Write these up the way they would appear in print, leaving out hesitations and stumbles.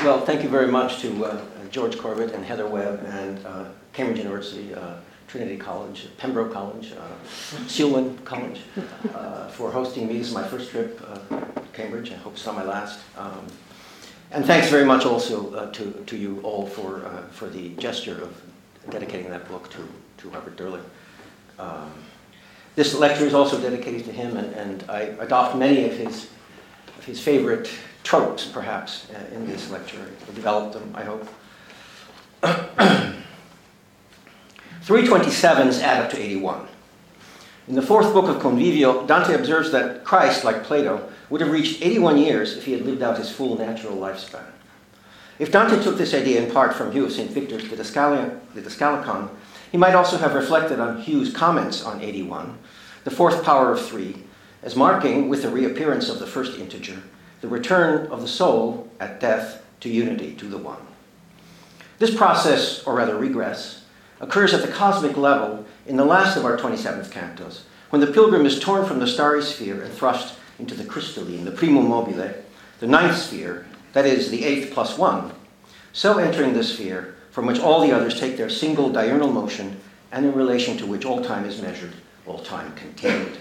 Well, thank you very much to George Corbett and Heather Webb and Cambridge University, Trinity College, Pembroke College, Selwyn College for hosting me. This is my first trip to Cambridge. I hope it's not my last. And thanks very much also to you all for the gesture of dedicating that book to Robert Durling. This lecture is also dedicated to him, and I adopt many of his favorite tropes, perhaps, in this lecture. I'll develop them, I hope. 327s add up to 81. In the fourth book of Convivio, Dante observes that Christ, like Plato, would have reached 81 years if he had lived out his full natural lifespan. If Dante took this idea in part from Hugh of St. Victor's Didascalicon, he might also have reflected on Hugh's comments on 81, the fourth power of three, as marking, with the reappearance of the first integer, the return of the soul at death to unity, to the one. This process, or rather regress, occurs at the cosmic level in the last of our 27th cantos, when the pilgrim is torn from the starry sphere and thrust into the crystalline, the primum mobile, the ninth sphere, that is, the eighth plus one, so entering the sphere from which all the others take their single diurnal motion and in relation to which all time is measured, all time contained.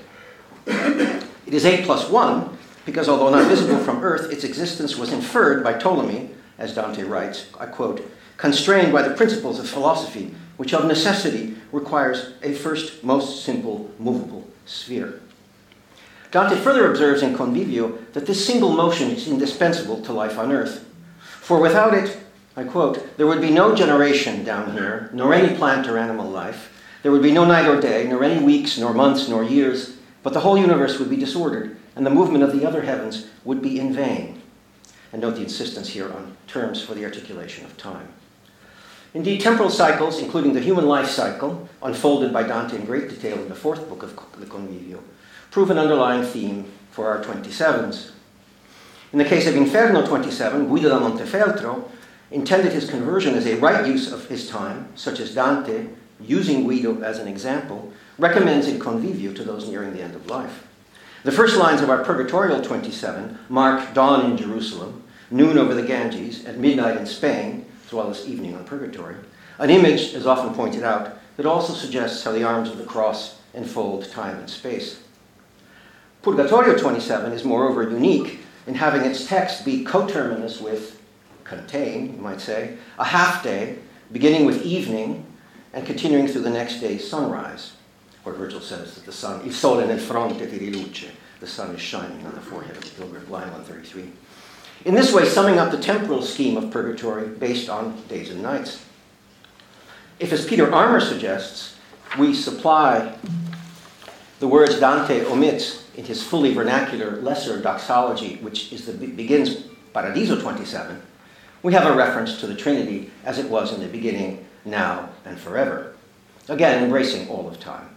It is 8 plus 1 because although not visible from Earth, its existence was inferred by Ptolemy, as Dante writes, I quote, constrained by the principles of philosophy, which of necessity requires a first most simple movable sphere. Dante further observes in Convivio that this single motion is indispensable to life on Earth. For without it, I quote, there would be no generation down here, nor any plant or animal life. There would be no night or day, nor any weeks, nor months, nor years, but the whole universe would be disordered, and the movement of the other heavens would be in vain. And note the insistence here on terms for the articulation of time. Indeed, temporal cycles, including the human life cycle, unfolded by Dante in great detail in the fourth book of the Convivio, prove an underlying theme for our 27s. In the case of Inferno 27, Guido da Montefeltro intended his conversion as a right use of his time, such as Dante, using Guido as an example, recommends in Convivio to those nearing the end of life. The first lines of our Purgatorial 27 mark dawn in Jerusalem, noon over the Ganges, at midnight in Spain, as well as evening on Purgatory, an image, as often pointed out, that also suggests how the arms of the cross enfold time and space. Purgatorio 27 is moreover unique in having its text be coterminous with, contain, you might say, a half day, beginning with evening and continuing through the next day's sunrise, where Virgil says that the sun, il sole nel fronte ti riluce, the sun is shining on the forehead of the pilgrim, line 133. In this way, summing up the temporal scheme of purgatory based on days and nights. If, as Peter Armour suggests, we supply the words Dante omits in his fully vernacular lesser doxology, which begins Paradiso 27, we have a reference to the Trinity as it was in the beginning, now, and forever. Again, embracing all of time.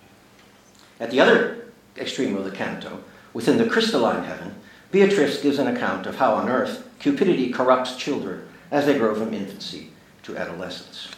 At the other extreme of the canto, within the crystalline heaven, Beatrice gives an account of how on earth cupidity corrupts children as they grow from infancy to adolescence.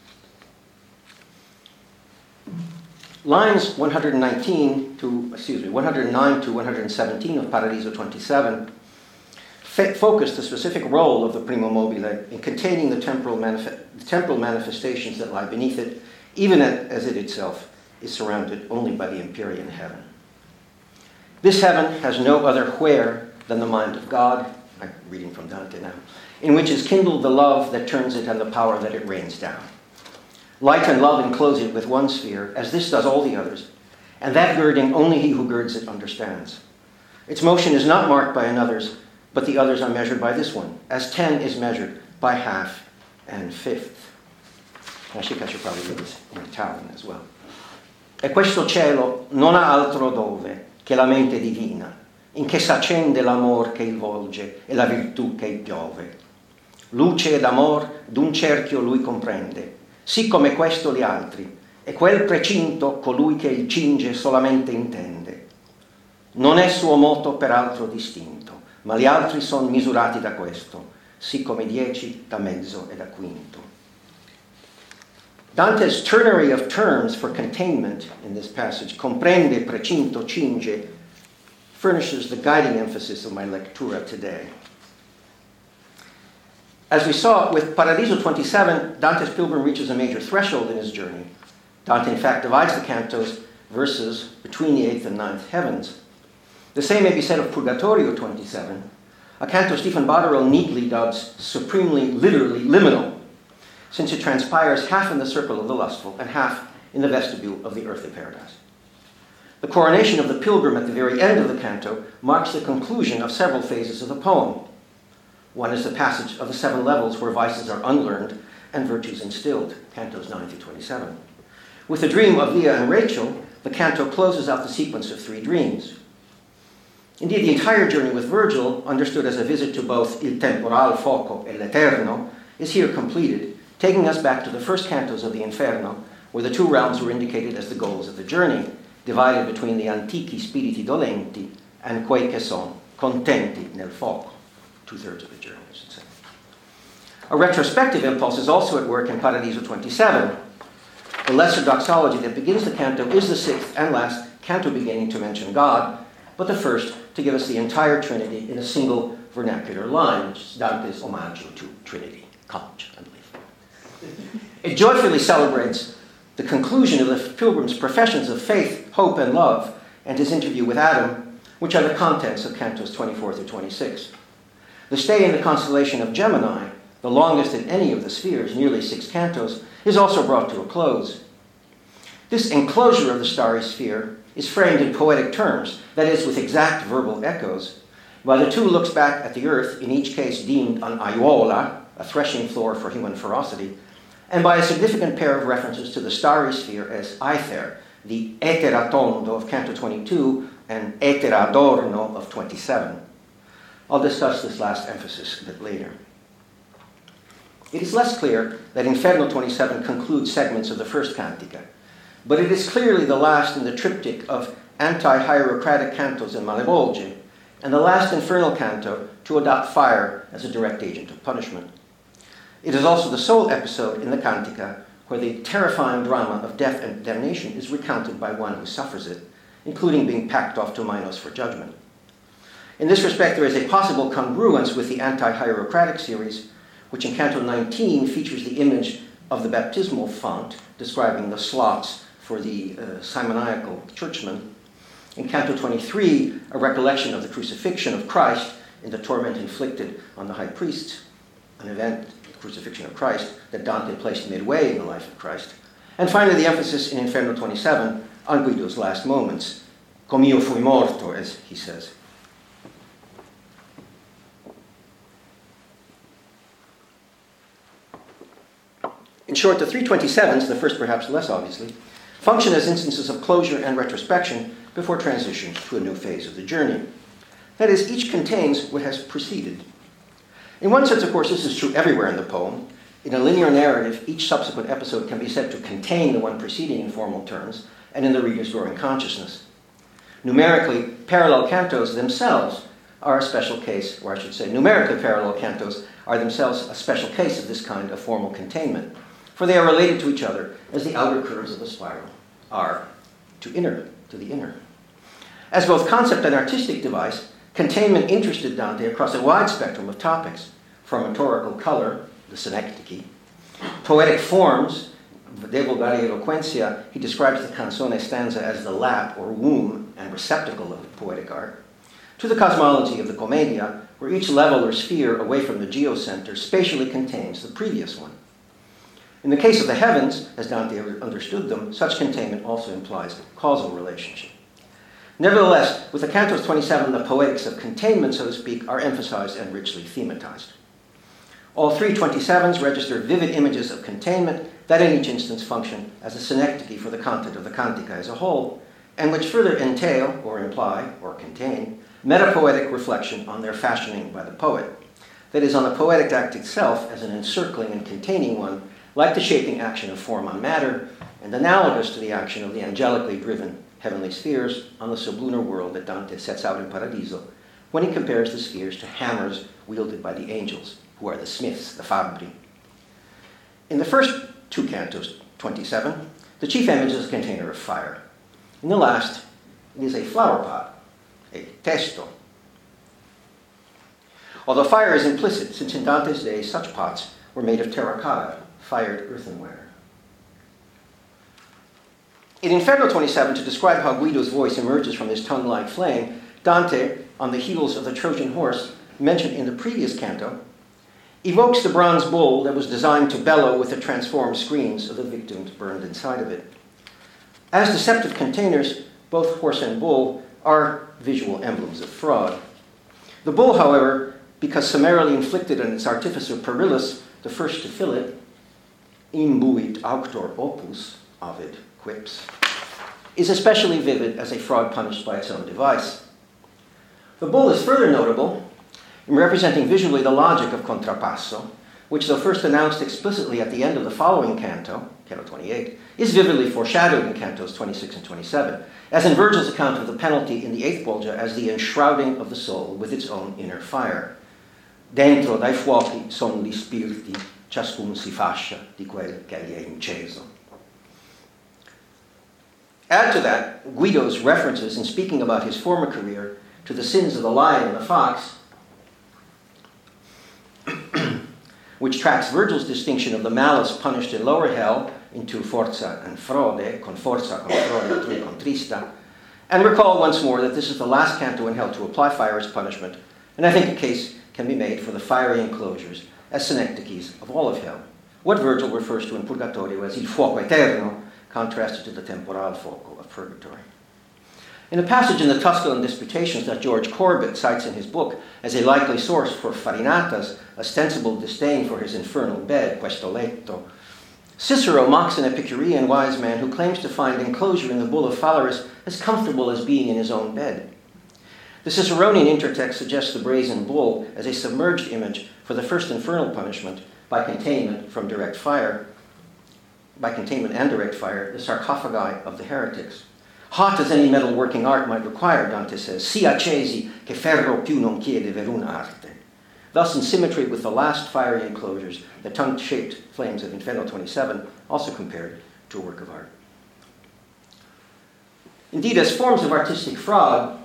Lines 109 to 117 of Paradiso 27 focus the specific role of the primo mobile in containing the temporal manifestations that lie beneath it, even as it itself is surrounded only by the empyrean heaven. This heaven has no other where than the mind of God, I'm reading from Dante now, in which is kindled the love that turns it and the power that it rains down. Light and love enclose it with one sphere, as this does all the others, and that girding only he who girds it understands. Its motion is not marked by another's, but the others are measured by this one, as 10 is measured by half and fifth. I should probably read this in Italian as well. E questo cielo non ha altro dove che la mente divina, in che s'accende l'amor che il volge e la virtù che il piove. Luce ed amor d'un cerchio lui comprende, sì come questo gli altri, e quel precinto colui che il cinge solamente intende. Non è suo moto peraltro distinto, ma gli altri son misurati da questo, sì come 10 da mezzo e da quinto. Dante's ternary of terms for containment in this passage, comprende, precinto, cinge, furnishes the guiding emphasis of my lectura today. As we saw with Paradiso 27, Dante's pilgrim reaches a major threshold in his journey. Dante, in fact, divides the canto's verses between the 8th and 9th heavens. The same may be said of Purgatorio 27, a canto Stephen Botterill neatly dubs supremely, literally, liminal, since it transpires half in the circle of the lustful and half in the vestibule of the earthly paradise. The coronation of the pilgrim at the very end of the canto marks the conclusion of several phases of the poem. One is the passage of the 7 levels where vices are unlearned and virtues instilled, cantos 9 through 27. With the dream of Leah and Rachel, the canto closes out the sequence of 3 dreams. Indeed, the entire journey with Virgil, understood as a visit to both il temporal foco e l'eterno, is here completed, taking us back to the first cantos of the Inferno, where the 2 realms were indicated as the goals of the journey, divided between the antichi spiriti dolenti and quei che son contenti nel foco, 2/3 of the journey, I should say. A retrospective impulse is also at work in Paradiso 27. The lesser doxology that begins the canto is the 6th and last canto beginning to mention God, but the first to give us the entire Trinity in a single vernacular line, which is Dante's omaggio to Trinity College, I believe. It joyfully celebrates the conclusion of the pilgrim's professions of faith, hope, and love, and his interview with Adam, which are the contents of cantos 24 through 26. The stay in the constellation of Gemini, the longest in any of the spheres, nearly 6 cantos, is also brought to a close. This enclosure of the starry sphere is framed in poetic terms, that is, with exact verbal echoes, while the 2 looks back at the earth, in each case deemed an aiuola, a threshing floor for human ferocity, and by a significant pair of references to the starry sphere as aether, the eteratondo of Canto 22 and eteradorno of 27. I'll discuss this last emphasis a bit later. It is less clear that Inferno 27 concludes segments of the first cantica, but it is clearly the last in the triptych of anti-hierocratic cantos in Malebolge, and the last infernal canto to adopt fire as a direct agent of punishment. It is also the sole episode in the cantica where the terrifying drama of death and damnation is recounted by one who suffers it, including being packed off to Minos for judgment. In this respect, there is a possible congruence with the anti-hierocratic series, which in Canto 19 features the image of the baptismal font, describing the slots for the simoniacal churchmen. In Canto 23, a recollection of the crucifixion of Christ in the torment inflicted on the high priests, an event, the crucifixion of Christ, that Dante placed midway in the life of Christ. And finally, the emphasis in Inferno 27 on Guido's last moments, "Come io fui morto," as he says. In short, the 327s, the first perhaps less obviously, function as instances of closure and retrospection before transition to a new phase of the journey. That is, each contains what has preceded. In one sense, of course, this is true everywhere in the poem. In a linear narrative, each subsequent episode can be said to contain the one preceding in formal terms and in the reader's growing consciousness. Numerically, parallel cantos themselves are a special case, or I should say numerically parallel cantos are themselves a special case of this kind of formal containment, for they are related to each other as the outer curves of a spiral are to the inner. As both concept and artistic device, containment interested Dante across a wide spectrum of topics, from rhetorical color, the synecdoche, poetic forms, De vulgari eloquentia, he describes the canzone stanza as the lap or womb and receptacle of poetic art, to the cosmology of the commedia, where each level or sphere away from the geocenter spatially contains the previous one. In the case of the heavens, as Dante understood them, such containment also implies causal relationship. Nevertheless, with the Cantos 27, the poetics of containment, so to speak, are emphasized and richly thematized. All 3 27s register vivid images of containment that in each instance function as a synecdoche for the content of the cantica as a whole, and which further entail, or imply, or contain, metapoetic reflection on their fashioning by the poet. That is, on the poetic act itself as an encircling and containing one, like the shaping action of form on matter, and analogous to the action of the angelically driven heavenly spheres on the sublunar world that Dante sets out in Paradiso, when he compares the spheres to hammers wielded by the angels, who are the smiths, the fabbri. In the first 2 cantos, 27, the chief image is a container of fire. In the last, it is a flower pot, a testo. although fire is implicit, since in Dante's day such pots were made of terracotta, fired earthenware. In Inferno 27, to describe how Guido's voice emerges from his tongue-like flame, Dante, on the heels of the Trojan horse mentioned in the previous canto, evokes the bronze bull that was designed to bellow with the transformed screams of the victims burned inside of it. As deceptive containers, both horse and bull are visual emblems of fraud. The bull, however, because summarily inflicted on its artificer Perillus, the first to fill it, imbuit auctor opus, Ovid quips, is especially vivid as a fraud punished by its own device. The bull is further notable in representing visually the logic of contrapasso, which, though first announced explicitly at the end of the following canto, Canto 28, is vividly foreshadowed in Cantos 26 and 27, as in Virgil's account of the penalty in the 8th Bolgia as the enshrouding of the soul with its own inner fire. Dentro dai fuochi son gli spiriti, ciascun si fascia di quel che gli è inceso. Add to that Guido's references in speaking about his former career to the sins of the lion and the fox, which tracks Virgil's distinction of the malice punished in lower hell into forza and frode, con forza, con frode, tui contrista, and recall once more that this is the last canto in hell to apply fire as punishment, and I think a case can be made for the fiery enclosures as synecdoches of all of hell, what Virgil refers to in Purgatorio as il fuoco eterno, contrasted to the temporal foco of purgatory. In a passage in the Tusculan Disputations that George Corbett cites in his book as a likely source for Farinata's ostensible disdain for his infernal bed, questo letto, Cicero mocks an Epicurean wise man who claims to find enclosure in the bull of Phalaris as comfortable as being in his own bed. The Ciceronian intertext suggests the brazen bull as a submerged image for the first infernal punishment by containment and direct fire, the sarcophagi of the heretics. Hot as any metalworking art might require, Dante says, si accesi che ferro più non chiede veruna arte. Thus, in symmetry with the last fiery enclosures, the tongue-shaped flames of Inferno 27 also compared to a work of art. Indeed, as forms of artistic fraud,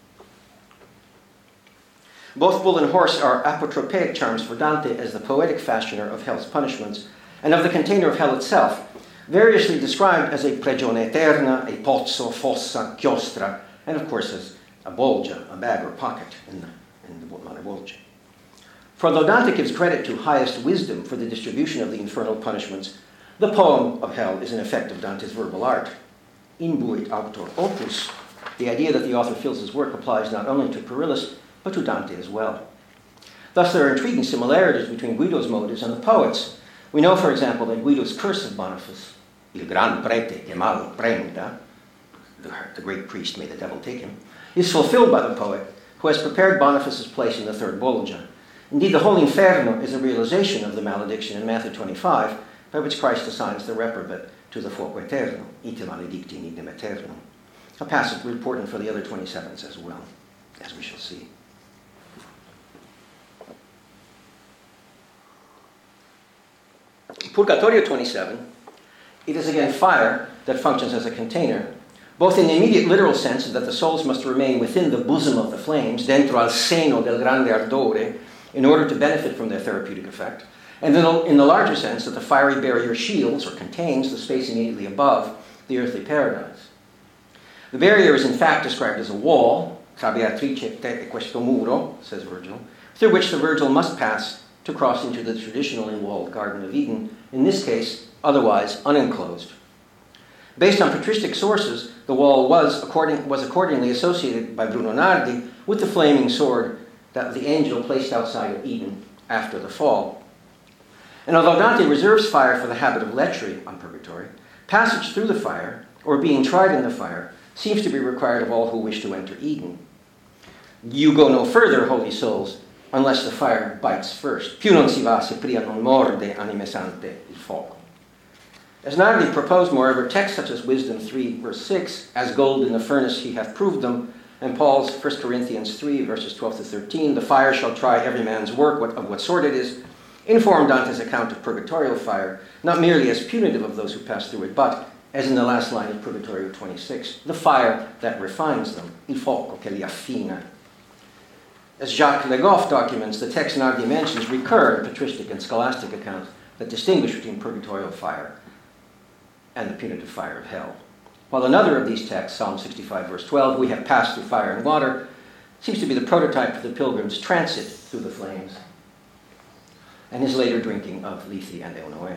both bull and horse are apotropaic charms for Dante as the poetic fashioner of hell's punishments and of the container of hell itself, variously described as a prigione eterna, a pozzo, fossa, chiostra, and of course as a bolgia, a bag or pocket in the Mare Bolgia. For though Dante gives credit to highest wisdom for the distribution of the infernal punishments, the poem of hell is an effect of Dante's verbal art. Imbuit auctor opus, the idea that the author feels his work applies not only to Perillus, but to Dante as well. Thus there are intriguing similarities between Guido's motives and the poet's. We know, for example, that Guido's curse of Boniface, il gran prete che mal prenda, the great priest, may the devil take him, is fulfilled by the poet, who has prepared Boniface's place in the 3rd Bolgia. Indeed, the whole Inferno is a realization of the malediction in Matthew 25, by which Christ assigns the reprobate to the fuoco eterno, ite maledicti in idem aeternum, a passage important for the other 27s as well, as we shall see. Purgatorio 27, it is again fire that functions as a container, both in the immediate literal sense that the souls must remain within the bosom of the flames, dentro al seno del grande ardore, in order to benefit from their therapeutic effect, and then in the larger sense that the fiery barrier shields or contains the space immediately above the earthly paradise. The barrier is in fact described as a wall, tra Beatrice te e questo muro, says Virgil, through which the Virgil must pass to cross into the traditionally walled Garden of Eden, in this case, otherwise unenclosed. Based on patristic sources, the wall was accordingly associated by Bruno Nardi with the flaming sword that the angel placed outside of Eden after the fall. And although Dante reserves fire for the habit of lechery on purgatory, passage through the fire, or being tried in the fire, seems to be required of all who wish to enter Eden. You go no further, holy souls, unless the fire bites first. Più non si va se prima non morde anime sante il fuoco. As Nardi proposed, moreover, texts such as Wisdom 3, verse 6, as gold in the furnace he hath proved them, and Paul's 1 Corinthians 3, verses 12 to 13, the fire shall try every man's work, of what sort it is, inform Dante's account of purgatorial fire, not merely as punitive of those who pass through it, but, as in the last line of Purgatorio 26, the fire that refines them, il fuoco che li affina. As Jacques Le Goff documents, the text in our dimensions recur in patristic and scholastic accounts that distinguish between purgatorial fire and the punitive fire of hell. While another of these texts, Psalm 65, verse 12, we have passed through fire and water, seems to be the prototype for the pilgrim's transit through the flames and his later drinking of Lethe and Eunoe.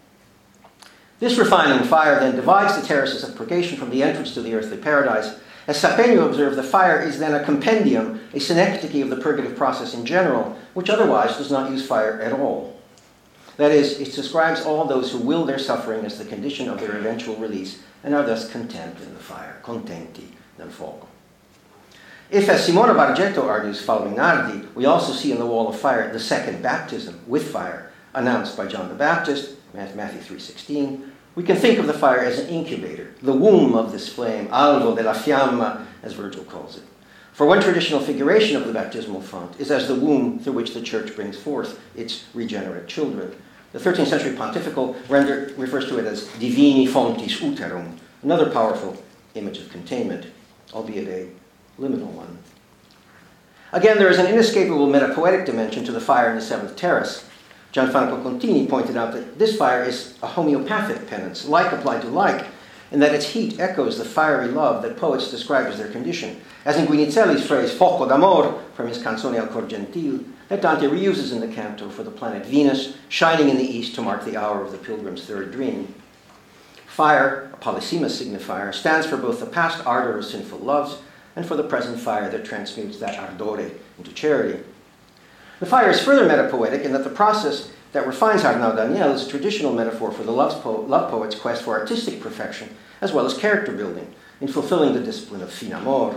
This refining fire then divides the terraces of purgation from the entrance to the earthly paradise. As Sapenu observed, the fire is then a compendium, a synecdoche of the purgative process in general, which otherwise does not use fire at all. That is, it describes all those who will their suffering as the condition of their eventual release and are thus content in the fire, contenti nel fuoco. If, as Simona Bargetto argues following Nardi, we also see in the wall of fire the second baptism with fire announced by John the Baptist, Matthew 3:16, we can think of the fire as an incubator, the womb of this flame, alvo della fiamma, as Virgil calls it. For one traditional figuration of the baptismal font is as the womb through which the church brings forth its regenerate children. The 13th century pontifical refers to it as divini fontis uterum, another powerful image of containment, albeit a liminal one. Again, there is an inescapable metapoetic dimension to the fire in the seventh terrace. Gianfranco Contini pointed out that this fire is a homeopathic penance, like applied to like, in that its heat echoes the fiery love that poets describe as their condition, as in Guinizelli's phrase "fuoco d'amor" from his Canzone al Cor Gentil, that Dante reuses in the canto for the planet Venus, shining in the east to mark the hour of the pilgrim's third dream. Fire, a polysemous signifier, stands for both the past ardor of sinful loves and for the present fire that transmutes that ardore into charity. The fire is further metapoetic in that the process that refines Arnaud Daniel is a traditional metaphor for the love poet's quest for artistic perfection, as well as character building, in fulfilling the discipline of fin amor.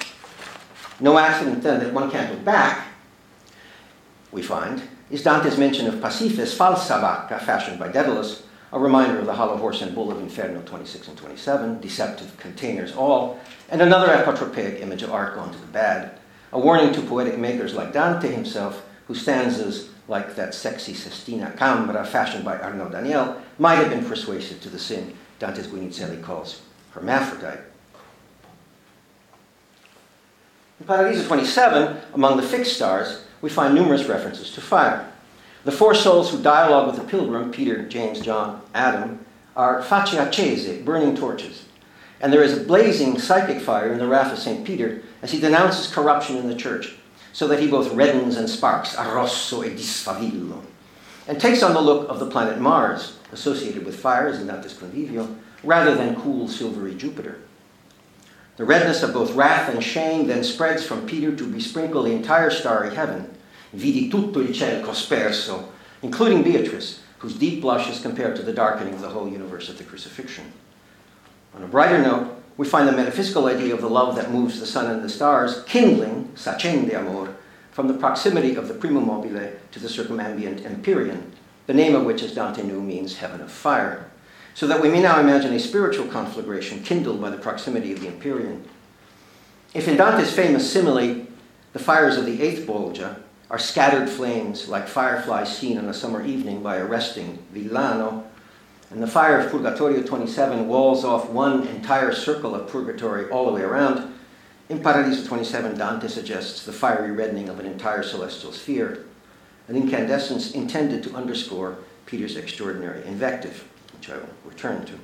No accident then that one canto back, we find, is Dante's mention of Pasiphae's falsa vacca, fashioned by Daedalus, a reminder of the hollow horse and bull of Inferno 26 and 27, deceptive containers all, and another apotropaic image of art gone to the bad, a warning to poetic makers like Dante himself, whose stanzas, like that sexy Sestina Cambra fashioned by Arnaud Daniel, might have been persuasive to the sin Dante's Guinizelli calls hermaphrodite. In Paradiso 27, among the fixed stars, we find numerous references to fire. The four souls who dialogue with the pilgrim, Peter, James, John, Adam, are facce accese, burning torches. And there is a blazing psychic fire in the wrath of St. Peter as he denounces corruption in the church, so that he both reddens and sparks, arrosso e disfavillo, and takes on the look of the planet Mars, associated with fire as in Dante's Convivio, rather than cool, silvery Jupiter. The redness of both wrath and shame then spreads from Peter to besprinkle the entire starry heaven. Vidi tutto il ciel cosperso, including Beatrice, whose deep blush is compared to the darkening of the whole universe at the crucifixion. On a brighter note, we find the metaphysical idea of the love that moves the sun and the stars, kindling, s'accende amor, from the proximity of the primum mobile to the circumambient empyrean, the name of which, as Dante knew, means heaven of fire, so that we may now imagine a spiritual conflagration kindled by the proximity of the empyrean. If in Dante's famous simile, the fires of the eighth Bolgia are scattered flames like fireflies seen on a summer evening by a resting villano, and the fire of Purgatorio 27 walls off one entire circle of purgatory all the way around, in Paradiso 27, Dante suggests the fiery reddening of an entire celestial sphere, an incandescence intended to underscore Peter's extraordinary invective, which I will return to.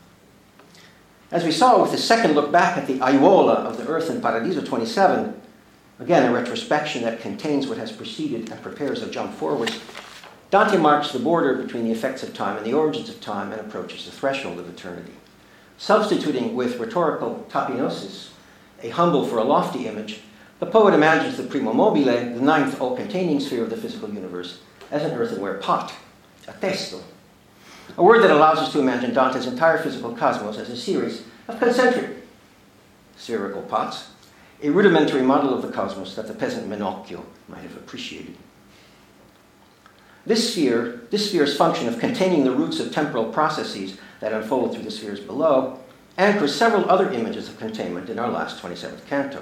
As we saw with the second look back at the aiuola of the earth in Paradiso 27, again a retrospection that contains what has preceded and prepares a jump forwards, Dante marks the border between the effects of time and the origins of time and approaches the threshold of eternity. Substituting with rhetorical tapinosis, a humble for a lofty image, the poet imagines the primo mobile, the ninth all-containing sphere of the physical universe, as an earthenware pot, a testo, a word that allows us to imagine Dante's entire physical cosmos as a series of concentric spherical pots, a rudimentary model of the cosmos that the peasant Menocchio might have appreciated. This sphere's function of containing the roots of temporal processes that unfold through the spheres below, anchors several other images of containment in our last 27th canto.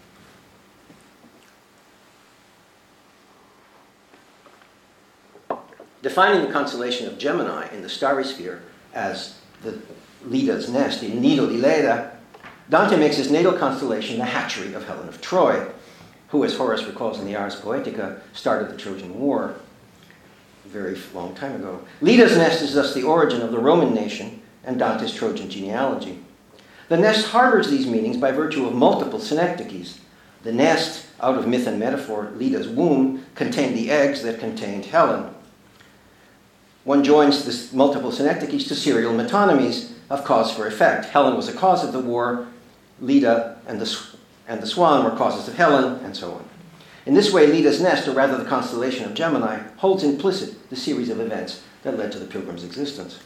Defining the constellation of Gemini in the starry sphere as the Leda's nest, il nido di Leda, Dante makes his natal constellation the hatchery of Helen of Troy, who, as Horace recalls in the Ars Poetica, started the Trojan War a very long time ago. Leda's nest is thus the origin of the Roman nation and Dante's Trojan genealogy. The nest harbors these meanings by virtue of multiple synecdoches. The nest, out of myth and metaphor, Leda's womb, contained the eggs that contained Helen. One joins the multiple synecdoches to serial metonymies of cause for effect. Helen was a cause of the war, Leda and the swan were causes of Helen, and so on. In this way, Leda's nest, or rather the constellation of Gemini, holds implicit the series of events that led to the pilgrim's existence.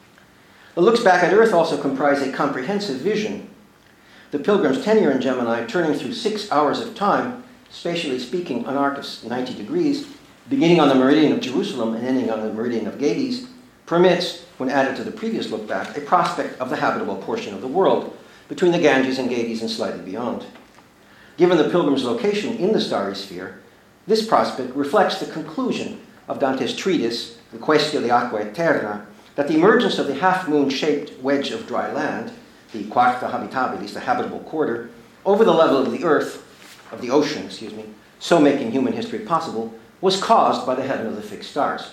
The looks back at Earth also comprise a comprehensive vision. The pilgrim's tenure in Gemini, turning through 6 hours of time, spatially speaking, an arc of 90 degrees, beginning on the meridian of Jerusalem and ending on the meridian of Gades, permits, when added to the previous look back, a prospect of the habitable portion of the world, between the Ganges and Gades and slightly beyond. Given the pilgrim's location in the starry sphere, this prospect reflects the conclusion of Dante's treatise, the Quaestio de Aqua Eterna, that the emergence of the half-moon-shaped wedge of dry land, the quarta habitabilis, the habitable quarter, over the level of the earth, of the ocean, so making human history possible, was caused by the heaven of the fixed stars.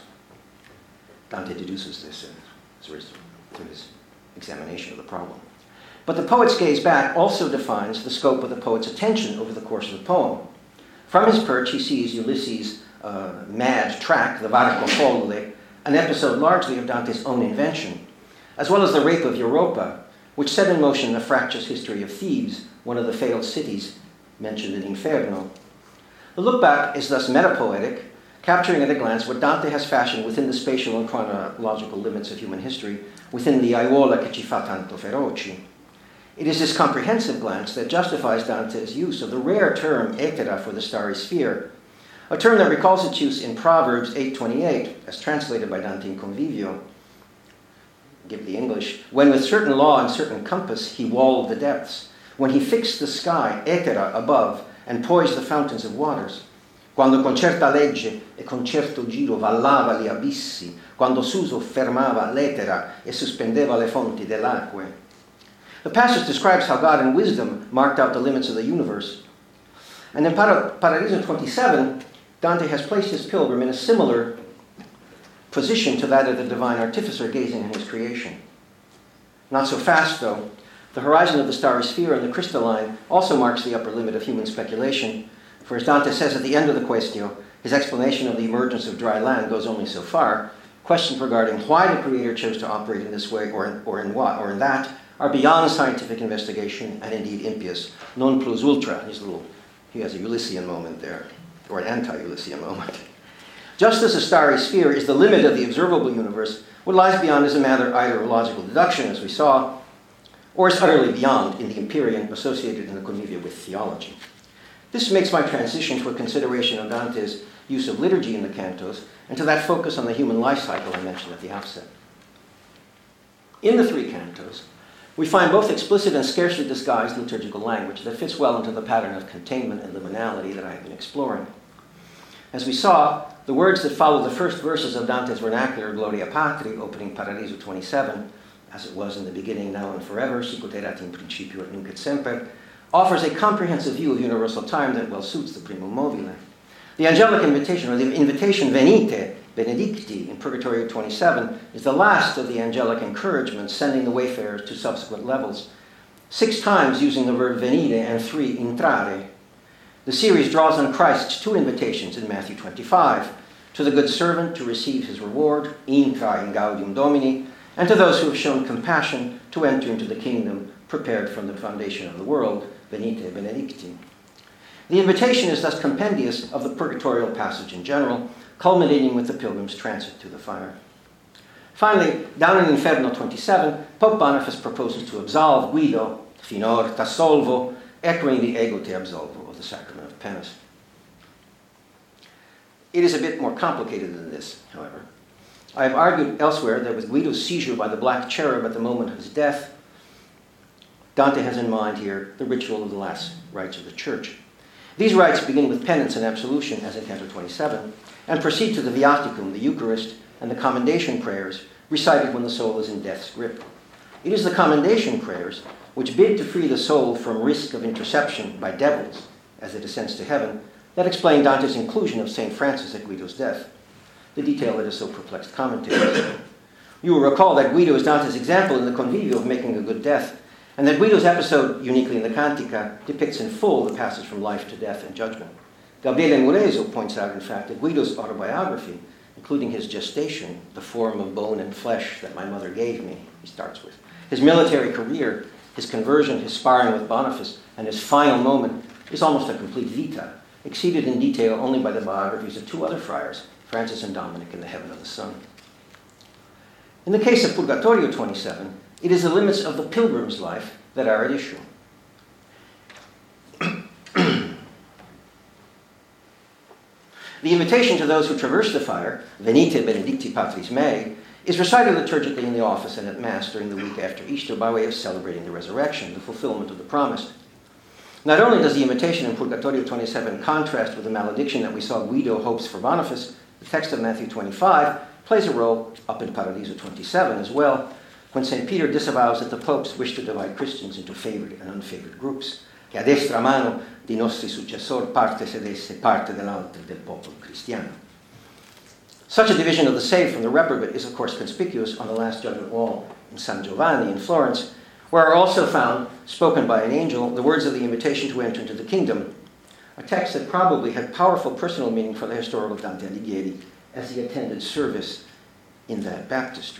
Dante deduces this through his examination of the problem. But the poet's gaze back also defines the scope of the poet's attention over the course of the poem. From his perch, he sees Ulysses' mad track, the Varco Folle, an episode largely of Dante's own invention, as well as the rape of Europa, which set in motion the fractious history of Thebes, one of the failed cities mentioned in Inferno. The look back is thus metapoetic, capturing at a glance what Dante has fashioned within the spatial and chronological limits of human history, within the aiuola che ci fa tanto feroci. It is this comprehensive glance that justifies Dante's use of the rare term etera for the starry sphere, a term that recalls its use in Proverbs 8:28, as translated by Dante in Convivio. Give the English. When with certain law and certain compass he walled the depths, when he fixed the sky, etera, above, and poised the fountains of waters, quando con certa legge e con certo giro vallava gli abissi, quando s'uso fermava l'etera e sospendeva le fonti dell'acque. The passage describes how God in wisdom marked out the limits of the universe. And in Paradiso 27, Dante has placed his pilgrim in a similar position to that of the divine artificer gazing on his creation. Not so fast, though. The horizon of the starry sphere and the crystalline also marks the upper limit of human speculation, for as Dante says at the end of the Quaestio, his explanation of the emergence of dry land goes only so far. Questions regarding why the Creator chose to operate in this way or in what or in that are beyond scientific investigation and indeed impious. Non plus ultra. He has a Ulyssian moment there, or an anti-Ulyssian moment. Just as a starry sphere is the limit of the observable universe, what lies beyond is a matter either of logical deduction, as we saw, or is utterly beyond in the Empyrean associated in the Convivio with theology. This makes my transition to a consideration of Dante's use of liturgy in the cantos and to that focus on the human life cycle I mentioned at the outset. In the three cantos, we find both explicit and scarcely disguised liturgical language that fits well into the pattern of containment and liminality that I have been exploring. As we saw, the words that follow the first verses of Dante's vernacular Gloria Patri, opening Paradiso 27, as it was in the beginning, now and forever, sic ut erat in principio et nunc et semper, offers a comprehensive view of universal time that well suits the primum mobile. The angelic invitation, or the invitation venite, benedicti, in Purgatorio 27, is the last of the angelic encouragements sending the wayfarers to subsequent levels, 6 times using the verb venire and 3 intrare. The series draws on Christ's 2 invitations in Matthew 25, to the good servant to receive his reward, intra in gaudium Domini, and to those who have shown compassion to enter into the kingdom prepared from the foundation of the world, venite benedicti. The invitation is thus compendious of the purgatorial passage in general, culminating with the pilgrim's transit to the fire. Finally, down in Inferno 27, Pope Boniface proposes to absolve Guido, finor t'assolvo, echoing the ego te absolvo of the sacrament of penance. It is a bit more complicated than this, however. I have argued elsewhere that with Guido's seizure by the black cherub at the moment of his death, Dante has in mind here the ritual of the last rites of the Church. These rites begin with penance and absolution, as in Canto 27, and proceed to the Viaticum, the Eucharist, and the commendation prayers recited when the soul is in death's grip. It is the commendation prayers which bid to free the soul from risk of interception by devils as it ascends to heaven, that explain Dante's inclusion of St. Francis at Guido's death, the detail that has so perplexed commentators. You will recall that Guido is Dante's example in the Convivio of making a good death, and that Guido's episode, uniquely in the Cantica, depicts in full the passage from life to death and judgment. Gabriele Mureso points out, in fact, that Guido's autobiography, including his gestation, the form of bone and flesh that my mother gave me, he starts with, his military career, his conversion, his sparring with Boniface, and his final moment is almost a complete vita, exceeded in detail only by the biographies of two other friars, Francis and Dominic in the Heaven of the Sun. In the case of Purgatorio 27, it is the limits of the pilgrim's life that are at issue. The invitation to those who traverse the fire, Venite benedicti patris mei, is recited liturgically in the office and at Mass during the week after Easter by way of celebrating the resurrection, the fulfillment of the promise. Not only does the invitation in Purgatorio 27 contrast with the malediction that we saw Guido hopes for Boniface, the text of Matthew 25 plays a role up in Paradiso 27 as well, when St. Peter disavows that the popes wish to divide Christians into favored and unfavored groups. Che a destra mano di nostri successor parte sedesse parte dell'altro del popolo cristiano. Such a division of the saved from the reprobate is of course conspicuous on the Last Judgment Wall in San Giovanni in Florence, where are also found, spoken by an angel, the words of the invitation to enter into the kingdom, a text that probably had powerful personal meaning for the historical Dante Alighieri as he attended service in that baptistry.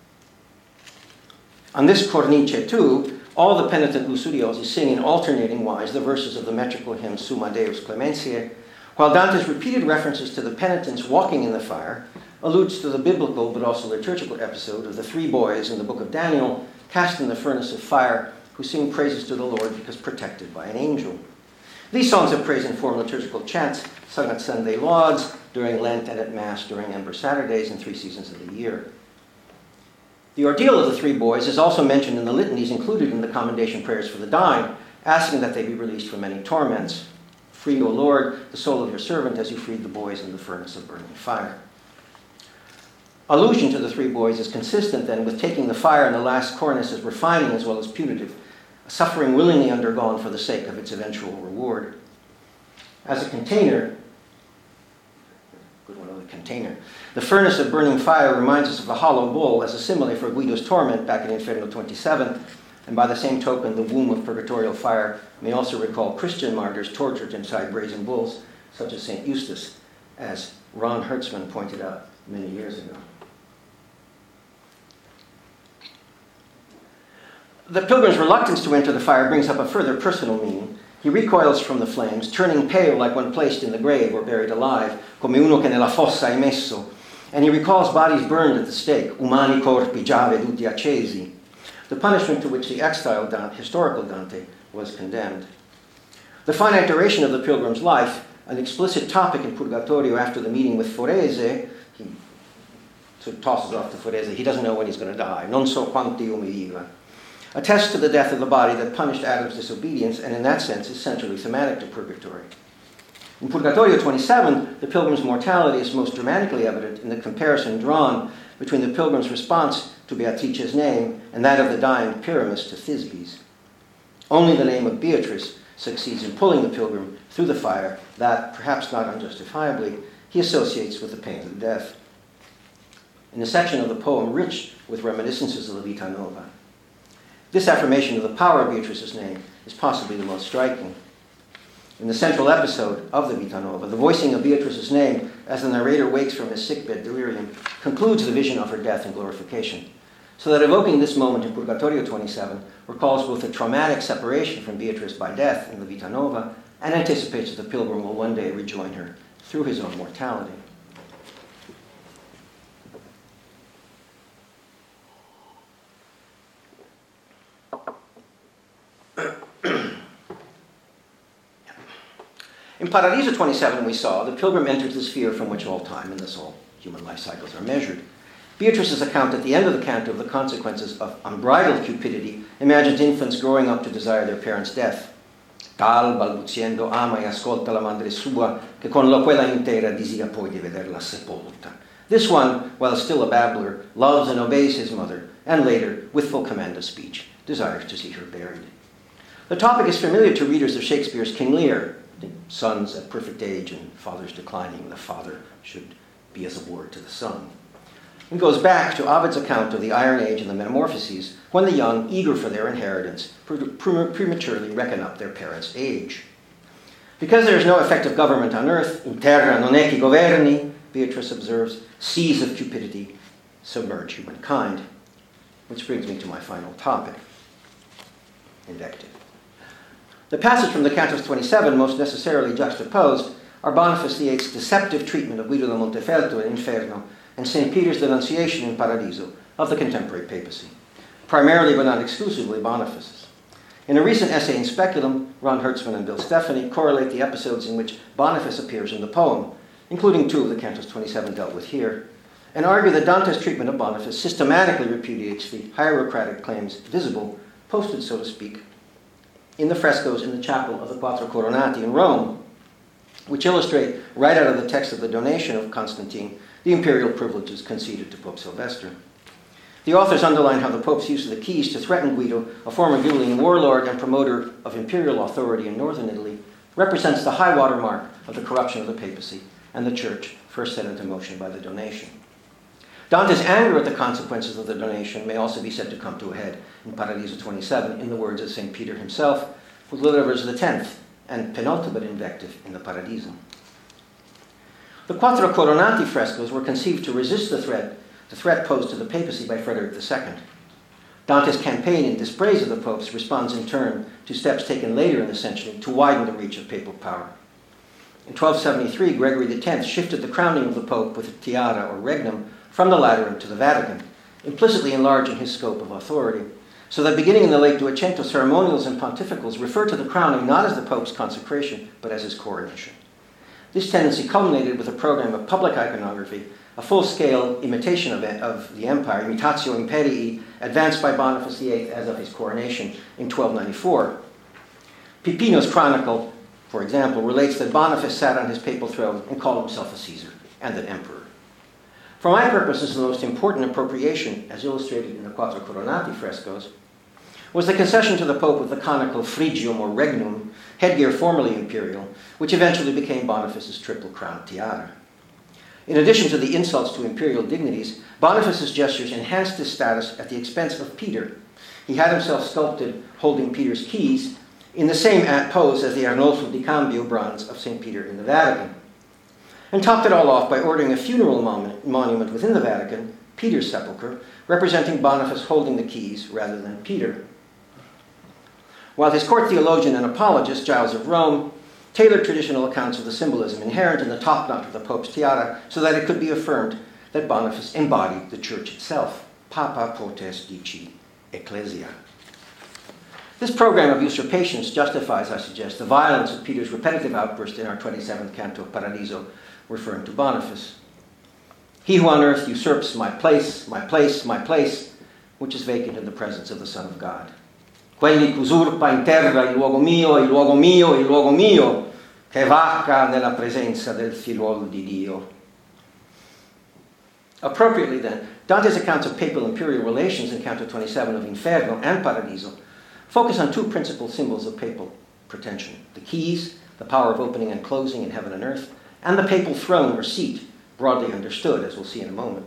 On this cornice, too, all the penitent Lussuriosi sing in alternating wise the verses of the metrical hymn Summa Deus Clementiae, while Dante's repeated references to the penitents walking in the fire alludes to the biblical but also liturgical episode of the three boys in the book of Daniel cast in the furnace of fire who sing praises to the Lord because protected by an angel. These songs of praise inform liturgical chants sung at Sunday lauds, during Lent, and at Mass during Ember Saturdays in 3 seasons of the year. The ordeal of the three boys is also mentioned in the litanies included in the commendation prayers for the dying, asking that they be released from many torments. Free, O Lord, the soul of your servant as you freed the boys in the furnace of burning fire. Allusion to the three boys is consistent then with taking the fire in the last cornice as refining as well as punitive, a suffering willingly undergone for the sake of its eventual reward. As a container, the furnace of burning fire reminds us of the hollow bull as a simile for Guido's torment back in Inferno 27, and by the same token, the womb of purgatorial fire may also recall Christian martyrs tortured inside brazen bulls, such as St. Eustace, as Ron Hertzman pointed out many years ago. The pilgrim's reluctance to enter the fire brings up a further personal meaning. He recoils from the flames, turning pale like one placed in the grave or buried alive, come uno che nella fossa è messo, and he recalls bodies burned at the stake, umani corpi già veduti accesi, the punishment to which the exiled historical Dante was condemned. The finite duration of the pilgrim's life, an explicit topic in Purgatorio after the meeting with Forese, he sort of tosses off to Forese, he doesn't know when he's going to die, non so quanti io mi viva, attests to the death of the body that punished Adam's disobedience, and in that sense is centrally thematic to Purgatory. In Purgatorio 27, the pilgrim's mortality is most dramatically evident in the comparison drawn between the pilgrim's response to Beatrice's name and that of the dying Pyramus to Thisbe's. Only the name of Beatrice succeeds in pulling the pilgrim through the fire that, perhaps not unjustifiably, he associates with the pain of death. In a section of the poem rich with reminiscences of the Vita Nova, this affirmation of the power of Beatrice's name is possibly the most striking. In the central episode of the Vita Nova, the voicing of Beatrice's name as the narrator wakes from his sickbed delirium concludes the vision of her death and glorification, so that evoking this moment in Purgatorio 27 recalls both the traumatic separation from Beatrice by death in the Vita Nova and anticipates that the pilgrim will one day rejoin her through his own mortality. In Paradiso 27, we saw the pilgrim enters the sphere from which all time and thus all human life cycles are measured. Beatrice's account at the end of the canto of the consequences of unbridled cupidity imagines infants growing up to desire their parents' death. Tal, balbuziendo, ama e ascolta la madre sua, che con la quella intera disira poi di vederla sepolta. This one, while still a babbler, loves and obeys his mother, and later, with full command of speech, desires to see her buried. The topic is familiar to readers of Shakespeare's King Lear, sons at perfect age and fathers declining. The father should be as a ward to the son. It goes back to Ovid's account of the Iron Age and the Metamorphoses, when the young, eager for their inheritance, prematurely reckon up their parents' age. Because there is no effective government on earth, in terra non è chi governi, Beatrice observes, seas of cupidity submerge humankind. Which brings me to my final topic, invective. The passage from the Cantos 27 most necessarily juxtaposed are Boniface VIII's deceptive treatment of Guido da Montefeltro in Inferno and St. Peter's denunciation in Paradiso of the contemporary papacy, primarily but not exclusively Boniface's. In a recent essay in Speculum, Ron Hertzman and Bill Stephanie correlate the episodes in which Boniface appears in the poem, including two of the Cantos 27 dealt with here, and argue that Dante's treatment of Boniface systematically repudiates the hierocratic claims visible, posted so to speak, in the frescoes in the chapel of the Quattro Coronati in Rome, which illustrate, right out of the text of the donation of Constantine, the imperial privileges conceded to Pope Sylvester. The authors underline how the Pope's use of the keys to threaten Guido, a former Ghibelline warlord and promoter of imperial authority in northern Italy, represents the high water mark of the corruption of the papacy and the church first set into motion by the donation. Dante's anger at the consequences of the donation may also be said to come to a head in Paradiso 27, in the words of St. Peter himself, who delivers the 10th and penultimate invective in the Paradiso. The Quattro Coronati frescoes were conceived to resist the threat posed to the papacy by Frederick II. Dante's campaign in dispraise of the popes responds in turn to steps taken later in the century to widen the reach of papal power. In 1273, Gregory X shifted the crowning of the pope with a tiara or regnum from the Lateran to the Vatican, implicitly enlarging his scope of authority, so that beginning in the late Duecento, ceremonials and pontificals refer to the crowning not as the pope's consecration, but as his coronation. This tendency culminated with a program of public iconography, a full-scale imitation of the empire, Imitatio Imperii, advanced by Boniface VIII as of his coronation in 1294. Pipino's chronicle, for example, relates that Boniface sat on his papal throne and called himself a Caesar and an emperor. For my purposes, the most important appropriation, as illustrated in the Quattro Coronati frescoes, was the concession to the Pope of the conical phrygium or regnum, headgear formerly imperial, which eventually became Boniface's triple crown tiara. In addition to the insults to imperial dignities, Boniface's gestures enhanced his status at the expense of Peter. He had himself sculpted holding Peter's keys in the same pose as the Arnolfo di Cambio bronze of St. Peter in the Vatican, and topped it all off by ordering a funeral monument within the Vatican, Peter's sepulchre, representing Boniface holding the keys rather than Peter. While his court theologian and apologist, Giles of Rome, tailored traditional accounts of the symbolism inherent in the top knot of the Pope's tiara so that it could be affirmed that Boniface embodied the Church itself. Papa potest dici ecclesia. This program of usurpations justifies, I suggest, the violence of Peter's repetitive outburst in our 27th canto of Paradiso, referring to Boniface. He who on earth usurps my place, my place, my place, which is vacant in the presence of the Son of God. Quelli usurpa in terra il luogo mio, il luogo mio, il luogo mio, che vacca nella presenza del figliuolo di Dio. Appropriately then, Dante's accounts of papal imperial relations in Canto 27 of Inferno and Paradiso focus on two principal symbols of papal pretension: the keys, the power of opening and closing in heaven and earth, and the papal throne or seat, broadly understood, as we'll see in a moment.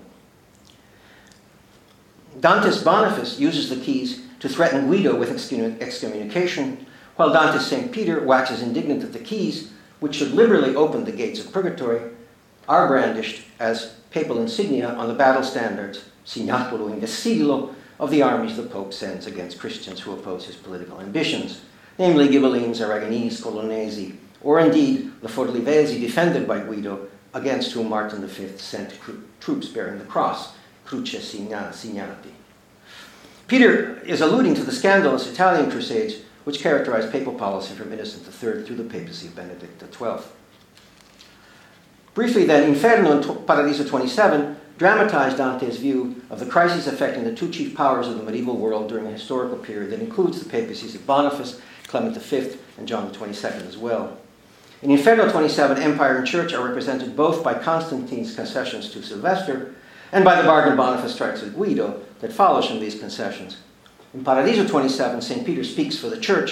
Dante's Boniface uses the keys to threaten Guido with excommunication, while Dante's St. Peter waxes indignant that the keys, which should liberally open the gates of purgatory, are brandished as papal insignia on the battle standards, signatolo in vessillo, of the armies the Pope sends against Christians who oppose his political ambitions, namely Ghibellines, Aragonese, Colonnesi, or indeed the Forlivesi defended by Guido, against whom Martin V sent troops bearing the cross, Cruce Signati. Peter is alluding to the scandalous Italian crusades which characterized papal policy from Innocent III through the papacy of Benedict XII. Briefly then, Inferno and Paradiso 27 dramatized Dante's view of the crises affecting the two chief powers of the medieval world during a historical period that includes the papacies of Boniface, Clement V, and John XXII as well. In Inferno 27, empire and church are represented both by Constantine's concessions to Sylvester and by the bargain Boniface strikes with Guido that follows from these concessions. In Paradiso 27, St. Peter speaks for the church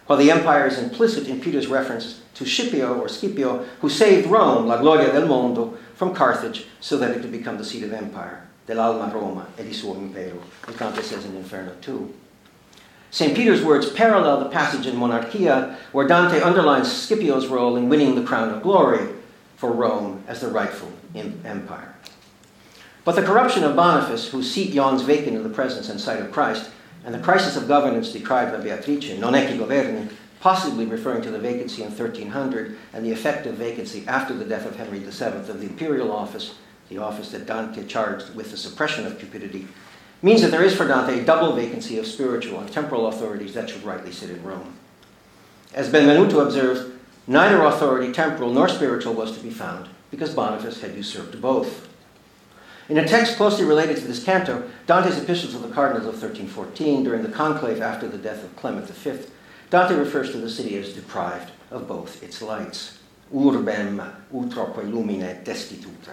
while the empire is implicit in Peter's reference to Scipio, who saved Rome, la gloria del mondo, from Carthage so that it could become the seat of empire, dell'alma Roma e di suo impero, as Dante says in Inferno 2. St. Peter's words parallel the passage in Monarchia, where Dante underlines Scipio's role in winning the crown of glory for Rome as the rightful empire. But the corruption of Boniface, whose seat yawns vacant in the presence and sight of Christ, and the crisis of governance described by Beatrice, non è chi governi, possibly referring to the vacancy in 1300 and the effective vacancy after the death of Henry VII of the imperial office, the office that Dante charged with the suppression of cupidity, means that there is for Dante a double vacancy of spiritual and temporal authorities that should rightly sit in Rome. As Benvenuto observes, neither authority, temporal nor spiritual, was to be found, because Boniface had usurped both. In a text closely related to this canto, Dante's Epistles of the Cardinals of 1314, during the conclave after the death of Clement V, Dante refers to the city as deprived of both its lights. Urbem utroque lumine destituta.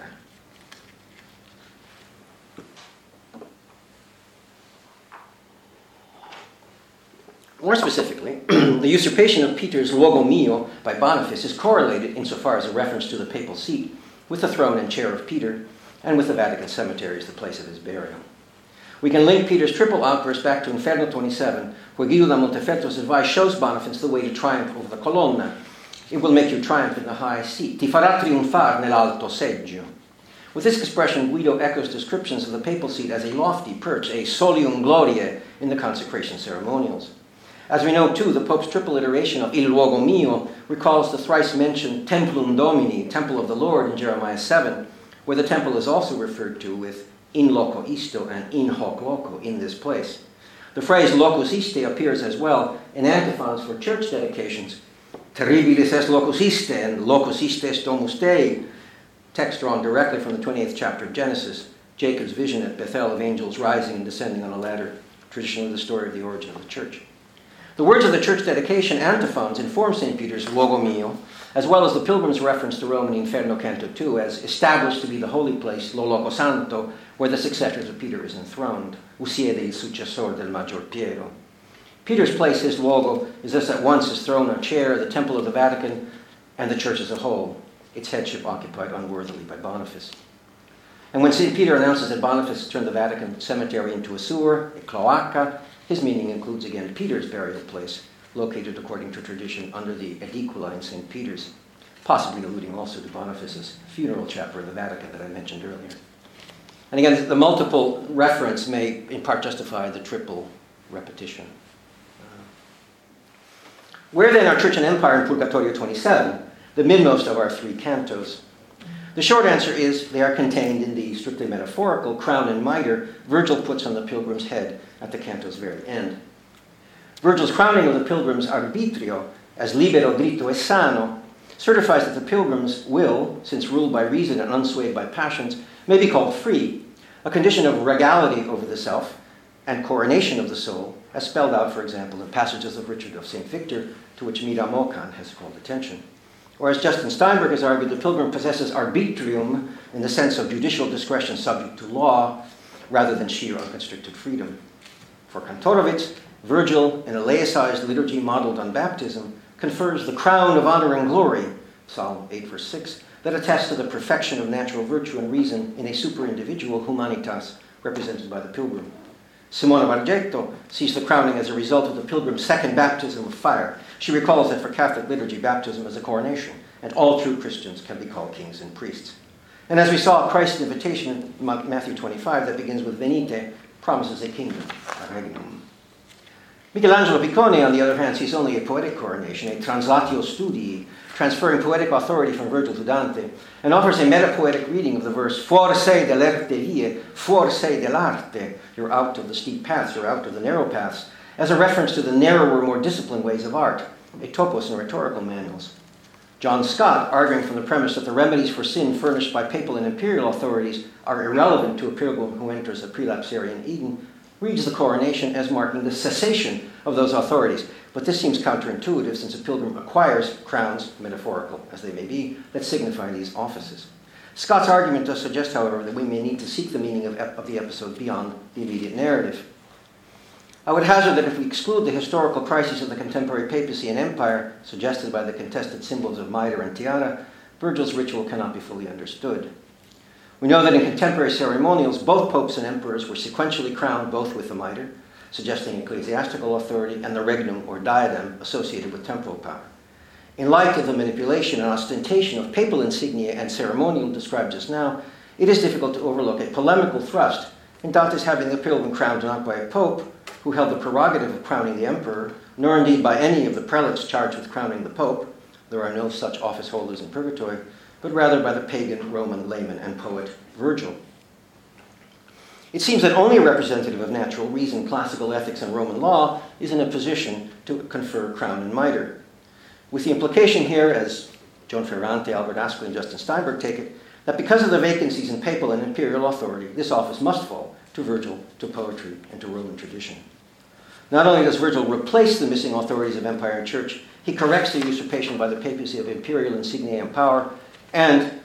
More specifically, the usurpation of Peter's luogo mio by Boniface is correlated, insofar as a reference to the papal seat, with the throne and chair of Peter, and with the Vatican cemetery as the place of his burial. We can link Peter's triple outburst back to Inferno 27, where Guido da Montefeltro's advice shows Boniface the way to triumph over the colonna. It will make you triumph in the high seat. Ti farà triunfar nell'alto seggio. With this expression, Guido echoes descriptions of the papal seat as a lofty perch, a solium gloriae, in the consecration ceremonials. As we know, too, the Pope's triple iteration of Il luogo mio recalls the thrice-mentioned Templum Domini, Temple of the Lord, in Jeremiah 7, where the temple is also referred to with in loco isto and in hoc loco, in this place. The phrase locus iste appears as well in antiphons for church dedications. Terribilis est locus iste and locus iste est domus Dei, text drawn directly from the 28th chapter of Genesis, Jacob's vision at Bethel of angels rising and descending on a ladder, traditionally the story of the origin of the church. The words of the church dedication antiphons inform St. Peter's luogo mio, as well as the pilgrim's reference to Rome in Inferno Canto 2 as established to be the holy place, lo loco santo, where the successors of Peter is enthroned, usiede il successor del maggior Piero. Peter's place, his luogo, is thus at once his throne or chair, the temple of the Vatican, and the church as a whole, its headship occupied unworthily by Boniface. And when St. Peter announces that Boniface turned the Vatican cemetery into a sewer, a cloaca, his meaning includes again Peter's burial place, located according to tradition under the edicula in St. Peter's, possibly alluding also to Boniface's funeral chapel in the Vatican that I mentioned earlier. And again, the multiple reference may in part justify the triple repetition. Where then are Church and Empire in Purgatorio 27, the midmost of our three cantos? The short answer is they are contained in the strictly metaphorical crown and mitre Virgil puts on the pilgrim's head at the canto's very end. Virgil's crowning of the pilgrim's arbitrio as libero, dritto e sano certifies that the pilgrim's will, since ruled by reason and unswayed by passions, may be called free, a condition of regality over the self and coronation of the soul, as spelled out, for example, in passages of Richard of St. Victor, to which Mira Mokan has called attention. Or as Justin Steinberg has argued, the pilgrim possesses arbitrium in the sense of judicial discretion subject to law, rather than sheer unconstricted freedom. For Kantorowicz, Virgil, in a laicized liturgy modeled on baptism, confers the crown of honor and glory, Psalm 8, verse 6, that attests to the perfection of natural virtue and reason in a superindividual humanitas represented by the pilgrim. Simona Bargetto sees the crowning as a result of the pilgrim's second baptism of fire. She recalls that for Catholic liturgy, baptism is a coronation, and all true Christians can be called kings and priests. And as we saw, Christ's invitation in Matthew 25 that begins with Venite promises a kingdom, a regnum. Michelangelo Piccone, on the other hand, sees only a poetic coronation, a translatio studii, transferring poetic authority from Virgil to Dante, and offers a metapoetic reading of the verse, fuor sei dell'erte vie, fuor sei dell'arte, you're out of the steep paths, you're out of the narrow paths, as a reference to the narrower, more disciplined ways of art, a topos in rhetorical manuals. John Scott, arguing from the premise that the remedies for sin furnished by papal and imperial authorities are irrelevant to a pilgrim who enters a prelapsarian Eden, reads the coronation as marking the cessation of those authorities. But this seems counterintuitive, since a pilgrim acquires crowns, metaphorical as they may be, that signify these offices. Scott's argument does suggest, however, that we may need to seek the meaning of the episode beyond the immediate narrative. I would hazard that if we exclude the historical crises of the contemporary papacy and empire, suggested by the contested symbols of mitre and tiara, Virgil's ritual cannot be fully understood. We know that in contemporary ceremonials, both popes and emperors were sequentially crowned both with the mitre, suggesting ecclesiastical authority, and the regnum or diadem associated with temporal power. In light of the manipulation and ostentation of papal insignia and ceremonial described just now, it is difficult to overlook a polemical thrust in Dante's having the pilgrim crowned not by a pope, who held the prerogative of crowning the emperor, nor indeed by any of the prelates charged with crowning the pope — there are no such office holders in purgatory — but rather by the pagan Roman layman and poet Virgil. It seems that only a representative of natural reason, classical ethics, and Roman law is in a position to confer crown and mitre, with the implication here, as Joan Ferrante, Albert Asquith, and Justin Steinberg take it, that because of the vacancies in papal and imperial authority, this office must fall to Virgil, to poetry, and to Roman tradition. Not only does Virgil replace the missing authorities of empire and church, he corrects the usurpation by the papacy of imperial insignia and power, and,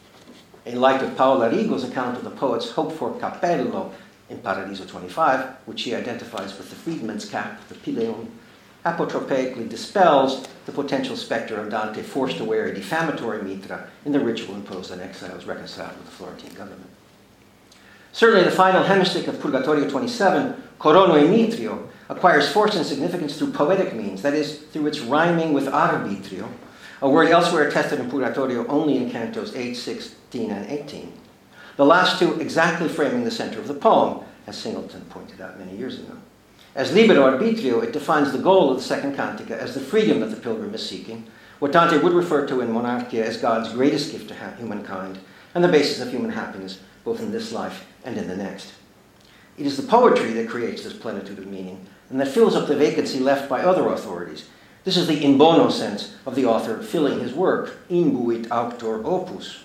in light of Paolo Arrigo's account of the poet's hoped-for cappello in Paradiso 25, which he identifies with the freedman's cap, the pileum, apotropaically dispels the potential specter of Dante forced to wear a defamatory mitra in the ritual imposed on exiles reconciled with the Florentine government. Certainly the final hemistich of Purgatorio 27, Corono e Mitrio, acquires force and significance through poetic means, that is, through its rhyming with arbitrio, a word elsewhere attested in Purgatorio only in cantos 8, 16, and 18. The last two exactly framing the center of the poem, as Singleton pointed out many years ago. As libero arbitrio, it defines the goal of the second cantica as the freedom that the pilgrim is seeking, what Dante would refer to in Monarchia as God's greatest gift to humankind, and the basis of human happiness, both in this life and in the next. It is the poetry that creates this plenitude of meaning, and that fills up the vacancy left by other authorities. This is the in bono sense of the author filling his work, imbuit auctor opus.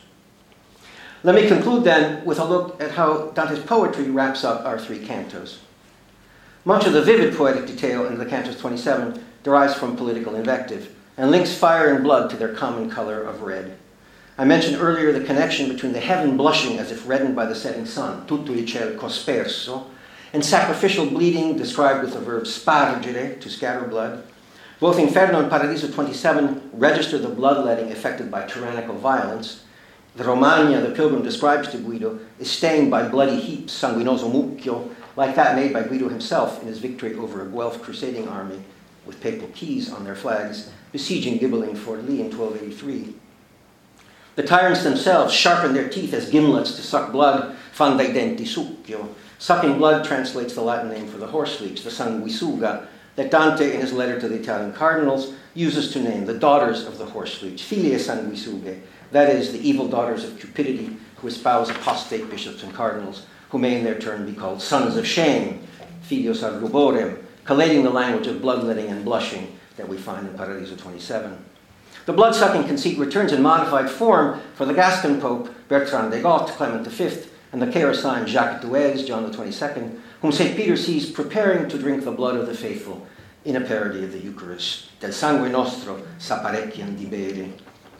Let me conclude then with a look at how Dante's poetry wraps up our three cantos. Much of the vivid poetic detail in the cantos 27 derives from political invective and links fire and blood to their common color of red. I mentioned earlier the connection between the heaven blushing as if reddened by the setting sun, tutto il ciel cosperso, and sacrificial bleeding described with the verb spargere, to scatter blood. Both Inferno and Paradiso 27 register the bloodletting effected by tyrannical violence. The Romagna the pilgrim describes to Guido is stained by bloody heaps, sanguinoso mucchio, like that made by Guido himself in his victory over a Guelph crusading army with papal keys on their flags, besieging Ghibelline Fort Lee in 1283. The tyrants themselves sharpen their teeth as gimlets to suck blood, fan dai denti succhio. Sucking blood translates the Latin name for the horseleech, the sanguisuga, that Dante, in his letter to the Italian cardinals, uses to name the daughters of the horseleech, figlie sanguisughe, that is, the evil daughters of cupidity who espouse apostate bishops and cardinals, who may in their turn be called sons of shame, filios ad ruborem, collating the language of bloodletting and blushing that we find in Paradiso 27. The blood-sucking conceit returns in modified form for the Gascon Pope Bertrand de Got, Clement V, and the Kerosene Jacques Duez, John the 22nd, whom St. Peter sees preparing to drink the blood of the faithful in a parody of the Eucharist. Del sangue nostro s'apparecchian di bere.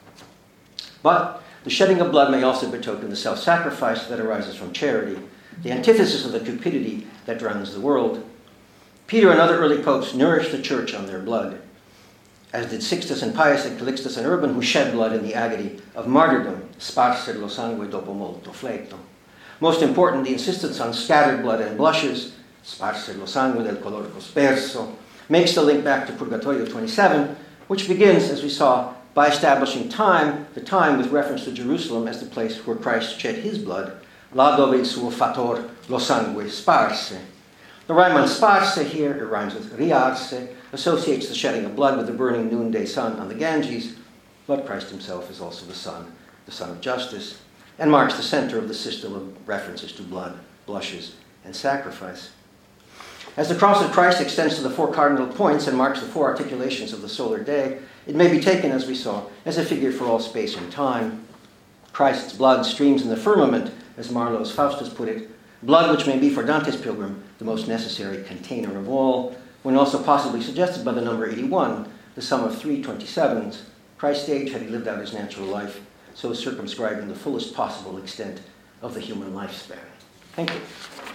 But the shedding of blood may also betoken the self-sacrifice that arises from charity, the antithesis of the cupidity that drowns the world. Peter and other early popes nourished the church on their blood, as did Sixtus and Pius and Calixtus and Urban, who shed blood in the agony of martyrdom, sparser lo sangue dopo molto fletto. Most important, the insistence on scattered blood and blushes, sparser lo sangue del color cosperso, makes the link back to Purgatorio 27, which begins, as we saw, by establishing the time with reference to Jerusalem as the place where Christ shed his blood, là dove il suo fator lo sangue sparse. The rhyme on sparse here, it rhymes with riarse, associates the shedding of blood with the burning noonday sun on the Ganges, but Christ himself is also the Son of justice, and marks the center of the system of references to blood, blushes, and sacrifice. As the cross of Christ extends to the four cardinal points and marks the four articulations of the solar day, it may be taken, as we saw, as a figure for all space and time. Christ's blood streams in the firmament, as Marlowe's Faustus put it, blood which may be for Dante's pilgrim the most necessary container of all, when also possibly suggested by the number 81, the sum of 3 27s, Christ's age had he lived out his natural life, so circumscribing the fullest possible extent of the human lifespan. Thank you.